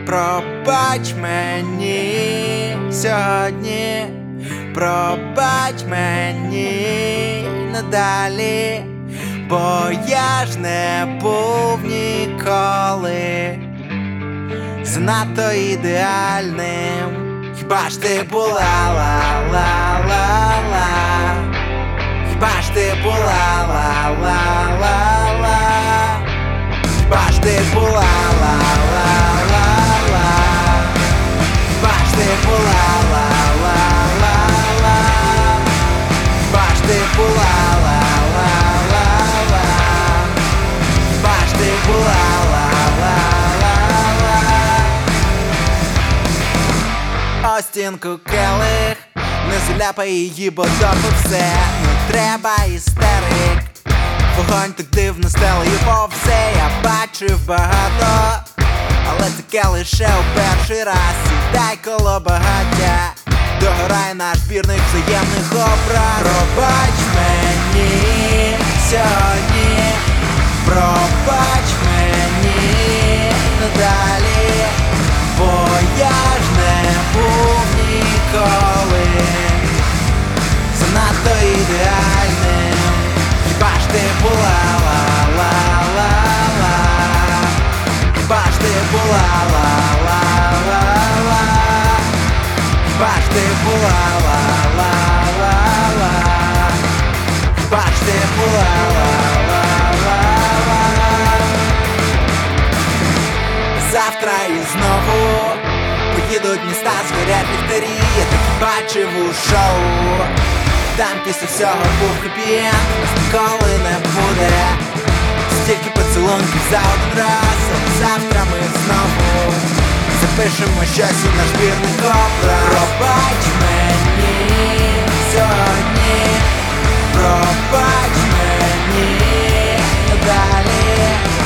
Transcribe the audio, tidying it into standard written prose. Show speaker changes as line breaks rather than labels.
Пробач мені сьогодні, пробач мені надалі, бо я ж не був ніколи занадто ідеальним. Хіба ж ти була ла-ла-ла-ла, хіба ж ти була ла-ла-ла-ла, хіба ж ти була ла-ла-ла-ла, хіба ж ти була ла-ла-ла-ла, хіба ж ти була ла-ла-ла-ла, хіба ж ти була ла-ла-ла-ла. О стінку келих, не заляпай її, бо добре все. Не треба істерик, вогонь так дивно стелею повзе. Я бачив багато, але таке лише у перший раз. Сідай коло багаття, догорає наш збірник взаємних образ. Пробач мені сьогодні, пробач мені надалі, бо я ж не був ніколи занадто ідеальним. Хіба ж ти була ла-ла-ла-ла, хіба ж ти була ла-ла-ла-ла, хіба ж ти була ла-ла-ла-ла, хіба ж ти була ла-ла-ла-ла. Завтра і знову поїдуть міста, згорять ліхтарі. Я так бачив у шоу, там після всього був хеппі-енд. Нас ніколи не буде стільки поцілунків за один раз. Завтра ми знову запишемо щось у наш збірник образ. Пробач мені сьогодні, пробач мені надалі,